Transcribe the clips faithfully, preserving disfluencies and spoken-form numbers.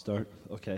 Start? Okay.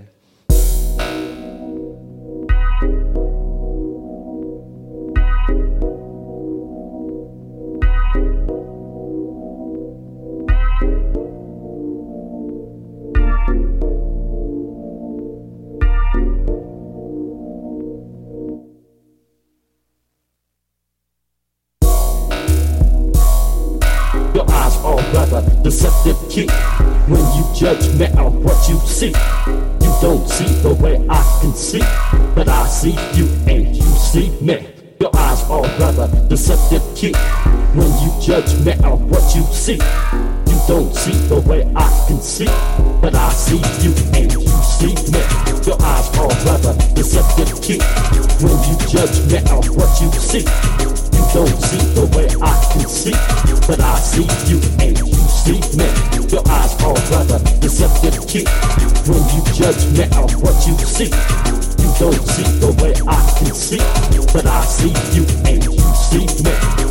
Your eyes are rather deceptive, kid. When you judge me on what you see, you don't see the way I can see, but I see you and you see me. Your eyes are rather deceptive, kid. When you judge me on what you see, you don't see the way I can see, but I see you and you see me. Your eyes are rather deceptive, kid. When you judge me on what you see, you don't see the way I can see, but I see you and you see me. Your eyes are rather deceptive, kid. When you judge me on what you see, you don't see the way I can see, but I see you and you see me.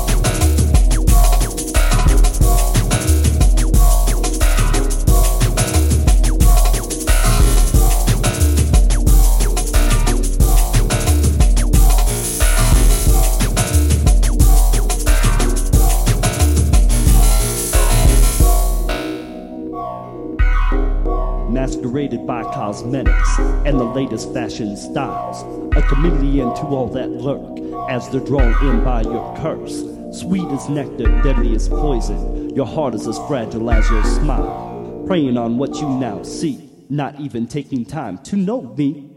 Masqueraded by cosmetics and the latest fashion styles, a chameleon to all that lurk as they're drawn in by your curse. Sweet as nectar, deadly as poison, your heart is as fragile as your smile, preying on what you now see, not even taking time to know me.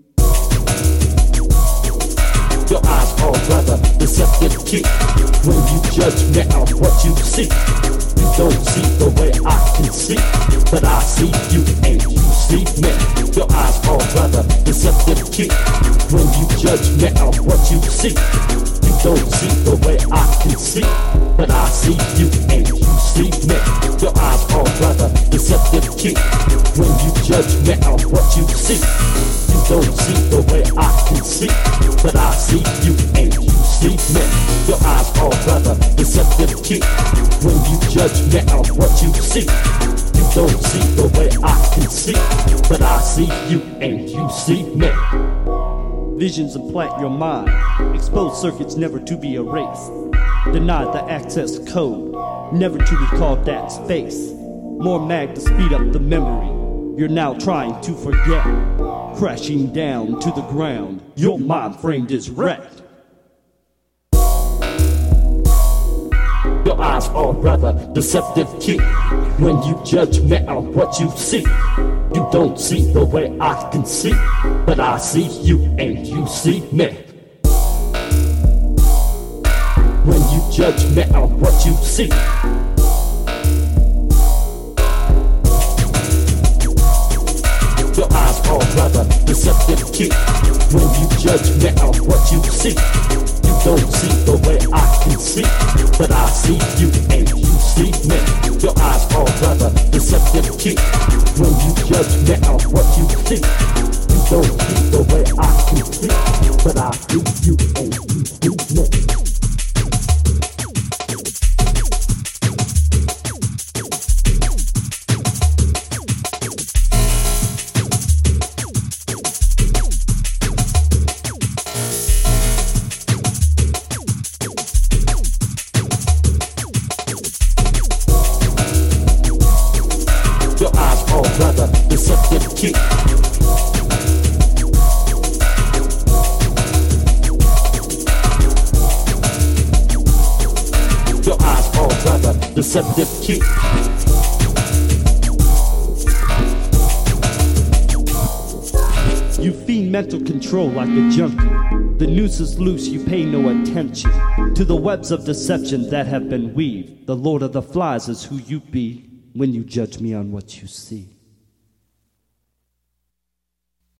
Your eyes are rather deceptive, kid. When you judge me on what you see, you don't see the way I can see, but I see you and you see me. Your eyes are rather deceptive, kid. When you judge me on what you see, you don't see the way I can see, but I see you and you see me. Your eyes are rather deceptive, kid. When you judge me on what you see, you don't see the way I can see, but I see you and you see me. Your eyes are rather deceptive, kid. When you judge me on what you see, you don't see the way I can see, but I see you and you see me. Visions implant your mind, exposed circuits never to be erased, denied the access code, never to recall that space. More mag to speed up the memory you're now trying to forget, crashing down to the ground. Your mind framed is wrecked. Your eyes are rather deceptive, kid. When you judge me on what you see, you don't see the way I can see, but I see you and you see me. When you judge me on what you see, your eyes are rather deceptive, kid. When you judge me on what you see, you don't see the way I can see, but I see you and you see me. Your eyes are rather deceptive, kid. When you judge me on what you see, you don't see the way I can see, but I see you and you see me. Your eyes are rather deceptive, kid. Your eyes are rather deceptive, kid. You feed mental control like a junkie. The noose is loose, you pay no attention to the webs of deception that have been weaved. The Lord of the Flies is who you be when you judge me on what you see.